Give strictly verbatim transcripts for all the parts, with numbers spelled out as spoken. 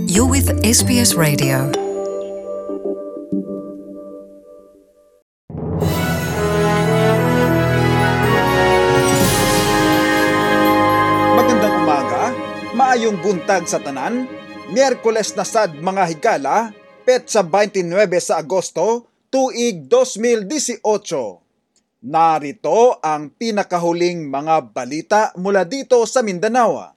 You're with S B S Radio. Magandang umaga, maayong buntag sa tanan. Miyerkules na sad mga higala, petsa twenty-nine sa Agosto, tuig twenty eighteen. Narito ang pinakahuling mga balita mula dito sa Mindanao.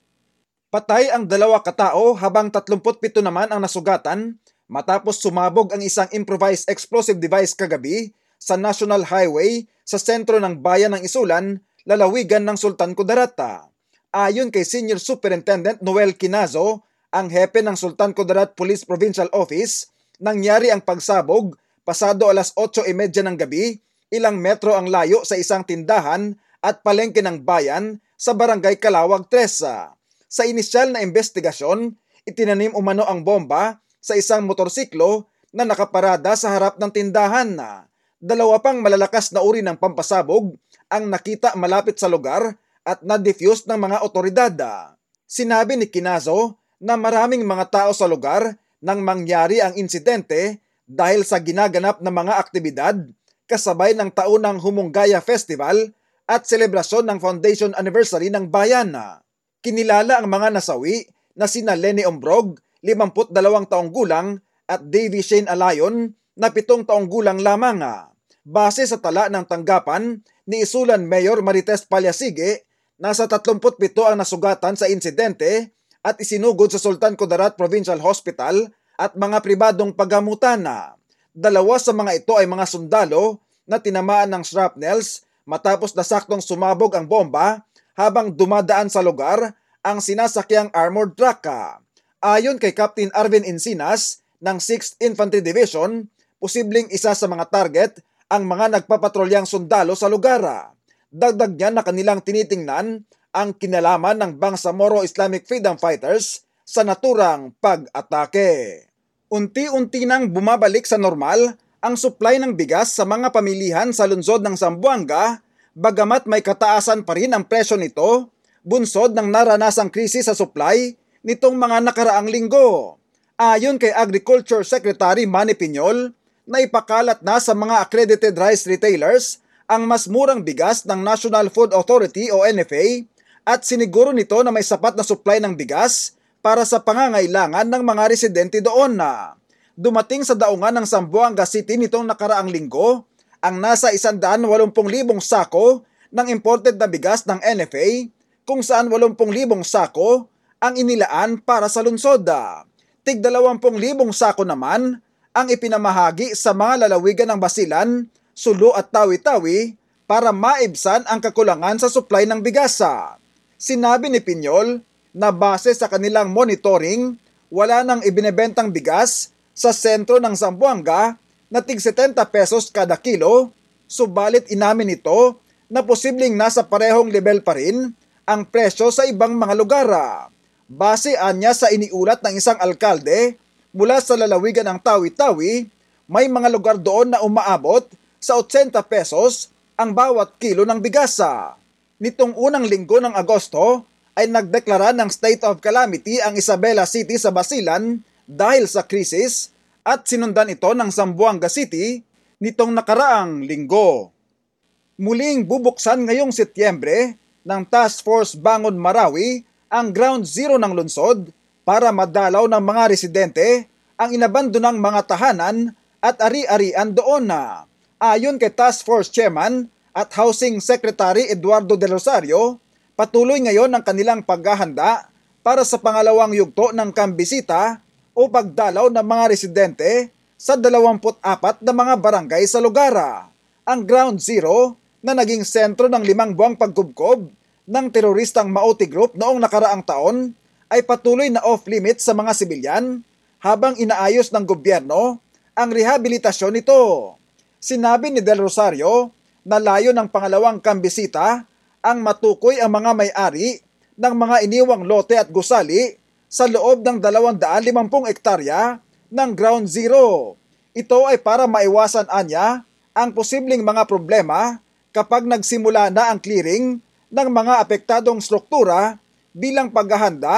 Patay ang dalawa katao habang thirty-seven naman ang nasugatan matapos sumabog ang isang improvised explosive device kagabi sa National Highway sa sentro ng bayan ng Isulan, lalawigan ng Sultan Kudarat. Ayon kay Senior Superintendent Noel Quinazo, ang hepe ng Sultan Kudarat Police Provincial Office, nangyari ang pagsabog pasado alas eight thirty ng gabi, ilang metro ang layo sa isang tindahan at palengke ng bayan sa Barangay Calawag three. Sa inisyal na investigasyon, itinanim umano ang bomba sa isang motorsiklo na nakaparada sa harap ng tindahan. Dalawa pang malalakas na uri ng pampasabog ang nakita malapit sa lugar at na-defuse ng mga otoridad. Sinabi ni Quinazo na maraming mga tao sa lugar nang mangyari ang insidente dahil sa ginaganap na mga aktibidad kasabay ng taunang Humunggaya Festival at selebrasyon ng foundation anniversary ng bayan. Kinilala ang mga nasawi na sina Lenny Ombrog, fifty-two taong gulang, at Davy Shane Alayon, na pitong taong gulang lamang. Base sa tala ng tanggapan ni Isulan Mayor Marites Palyasige, nasa thirty-seven ang nasugatan sa insidente at isinugod sa Sultan Kudarat Provincial Hospital at mga pribadong paggamutan. Dalawa sa mga ito ay mga sundalo na tinamaan ng shrapnels matapos na saktong sumabog ang bomba habang dumadaan sa lugar ang sinasakyang armored truck. Ayon kay Captain Arvin Encinas ng sixth Infantry Division, posibleng isa sa mga target ang mga nagpapatrolyang sundalo sa lugar. Dagdag niya na kanilang tinitingnan ang kinalaman ng Bangsamoro Islamic Freedom Fighters sa naturang pag-atake. Unti-unti nang bumabalik sa normal ang supply ng bigas sa mga pamilihan sa lungsod ng Zamboanga, bagamat may kataasan pa rin ang presyo nito, bunsod ng naranasang krisis sa supply nitong mga nakaraang linggo. Ayon kay Agriculture Secretary Manny Piñol, na ipakalat na sa mga accredited rice retailers ang mas murang bigas ng National Food Authority o N F A at siniguro nito na may sapat na supply ng bigas para sa pangangailangan ng mga residente doon. Dumating sa daungan ng Zamboanga City nitong nakaraang linggo ang nasa one hundred eighty thousand sako ng imported na bigas ng N F A, kung saan eighty thousand sako ang inilaan para sa lungsod. Tig twenty thousand sako naman ang ipinamahagi sa mga lalawigan ng Basilan, Sulu at Tawi-Tawi para maibsan ang kakulangan sa supply ng bigas. Sinabi ni Piñol na base sa kanilang monitoring, wala nang ibinebentang bigas sa sentro ng Zamboanga na tig seventy pesos kada kilo, subalit inamin nito na posibleng nasa parehong level pa rin ang presyo sa ibang mga lugar. Base anya sa iniulat ng isang alkalde mula sa lalawigan ng Tawi-Tawi, may mga lugar doon na umaabot sa eighty pesos ang bawat kilo ng bigas. Nitong unang linggo ng Agosto ay nagdeklara ng state of calamity ang Isabela City sa Basilan dahil sa krisis at sinundan ito ng Zamboanga City nitong nakaraang linggo. Muling bubuksan ngayong Setyembre ng Task Force Bangon Marawi ang ground zero ng lungsod para madalaw ng mga residente ang inabandonang mga tahanan at ari-arian doon. Ayon kay Task Force Chairman at Housing Secretary Eduardo De Rosario, patuloy ngayon ang kanilang paghahanda para sa pangalawang yugto ng kambisita o pagdalaw ng mga residente sa twenty-four na mga barangay sa lugar. Ang Ground Zero na naging sentro ng limang buwang pagkubkob ng teroristang Maoti Group noong nakaraang taon ay patuloy na off-limit sa mga sibilyan habang inaayos ng gobyerno ang rehabilitasyon nito. Sinabi ni Del Rosario na layo ng pangalawang kambisita ang matukoy ang mga may-ari ng mga iniwang lote at gusali sa loob ng two hundred fifty ektarya ng Ground Zero. Ito ay para maiwasan anya ang posibleng mga problema kapag nagsimula na ang clearing ng mga apektadong struktura bilang paghahanda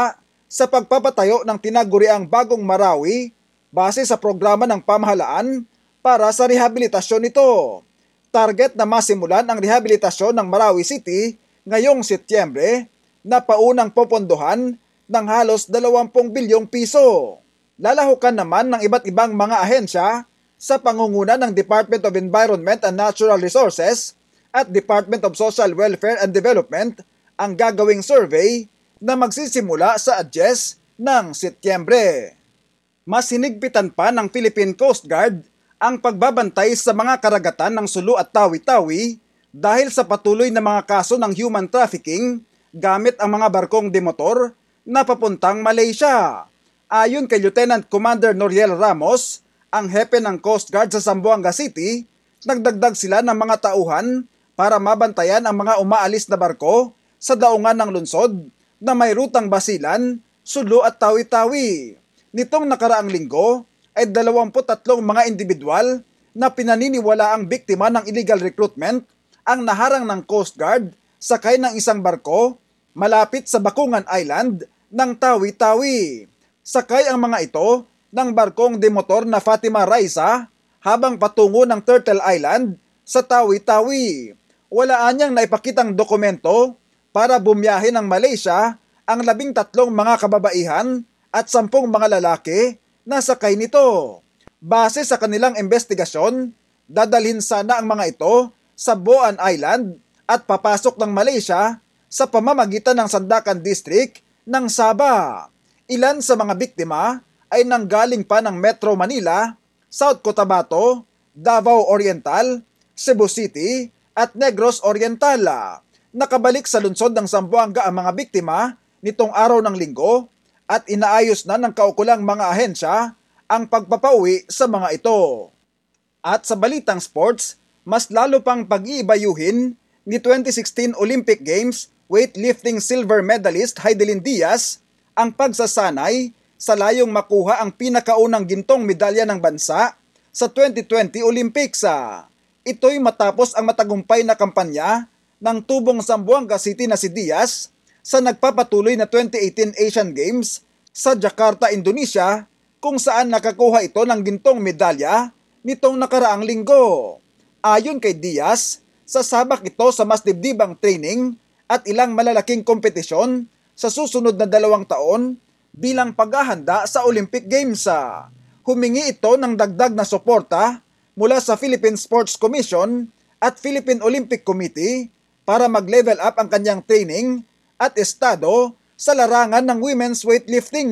sa pagpapatayo ng tinaguriang Bagong Marawi base sa programa ng pamahalaan para sa rehabilitasyon nito. Target na masimulan ang rehabilitasyon ng Marawi City ngayong Setyembre na paunang popondohan ng halos dalawampung bilyong piso. Lalahukan naman ng iba't ibang mga ahensya sa pangunguna ng Department of Environment and Natural Resources at Department of Social Welfare and Development ang gagawing survey na magsisimula sa A D G E S ng Setyembre. Mas hinigpitan pa ng Philippine Coast Guard ang pagbabantay sa mga karagatan ng Sulu at Tawi-Tawi dahil sa patuloy na mga kaso ng human trafficking gamit ang mga barkong demotor na papuntang Malaysia. Ayon kay Lieutenant Commander Noriel Ramos, ang hepe ng Coast Guard sa Zamboanga City, nagdagdag sila ng mga tauhan para mabantayan ang mga umaalis na barko sa daungan ng lungsod na may rutang Basilan, Sulu at Tawi-Tawi. Nitong nakaraang linggo ay dalawampu't tatlong mga individual na pinaniniwala ang biktima ng illegal recruitment ang naharang ng Coast Guard sakay ng isang barko malapit sa Bakungan Island ng Tawi-Tawi. Sakay ang mga ito ng barkong demotor na Fatima Raisa habang patungo ng Turtle Island sa Tawi-Tawi. Wala anyang naipakitang dokumento para bumiyahe ng Malaysia ang labing tatlong mga kababaihan at sampung mga lalaki na sakay nito. Base sa kanilang investigasyon, dadalhin sana ang mga ito sa Boan Island at papasok ng Malaysia sa pamamagitan ng Sandakan District ng Sabah. Ilan sa mga biktima ay nanggaling pa ng Metro Manila, South Cotabato, Davao Oriental, Cebu City at Negros Oriental. Nakabalik sa lungsod ng Zamboanga ang mga biktima nitong araw ng linggo at inaayos na ng kaukulang mga ahensya ang pagpapauwi sa mga ito. At sa balitang sports, mas lalo pang pag-iibayuhin ni twenty sixteen Olympic Games weightlifting silver medalist Heidelin Diaz ang pagsasanay sa layong makuha ang pinakaunang gintong medalya ng bansa sa twenty twenty Olympics. Ito'y matapos ang matagumpay na kampanya ng tubong Zamboanga City na si Diaz sa nagpapatuloy na twenty eighteen Asian Games sa Jakarta, Indonesia, kung saan nakakuha ito ng gintong medalya nitong nakaraang linggo. Ayon kay Diaz, sasabak ito sa mas dibdibang training at ilang malalaking kompetisyon sa susunod na dalawang taon bilang paghahanda sa Olympic Games. Humingi ito ng dagdag na suporta mula sa Philippine Sports Commission at Philippine Olympic Committee para mag-level up ang kanyang training at estado sa larangan ng women's weightlifting.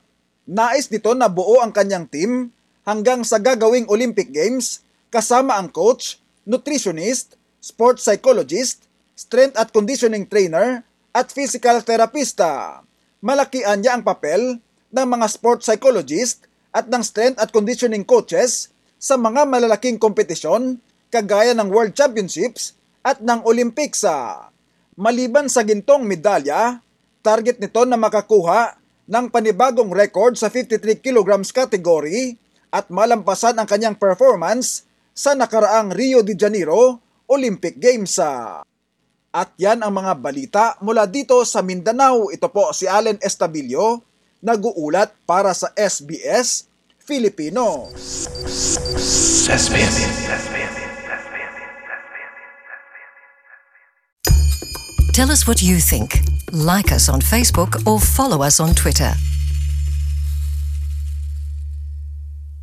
Nais nito na buo ang kanyang team hanggang sa gagawing Olympic Games kasama ang coach, nutritionist, sports psychologist, strength at conditioning trainer at physical therapista. Malakian niya ang papel ng mga sports psychologist at ng strength at conditioning coaches sa mga malalaking kompetisyon kagaya ng World Championships at ng Olympics. Maliban sa gintong medalya, target nito na makakuha ng panibagong record sa fifty-three kilograms category at malampasan ang kanyang performance sa nakaraang Rio de Janeiro Olympic Games. At yan ang mga balita mula dito sa Mindanao. Ito po si Allen Estabillo, nag-uulat para sa S B S Filipino. S B S. Tell us what you think. Like us on Facebook or follow us on Twitter.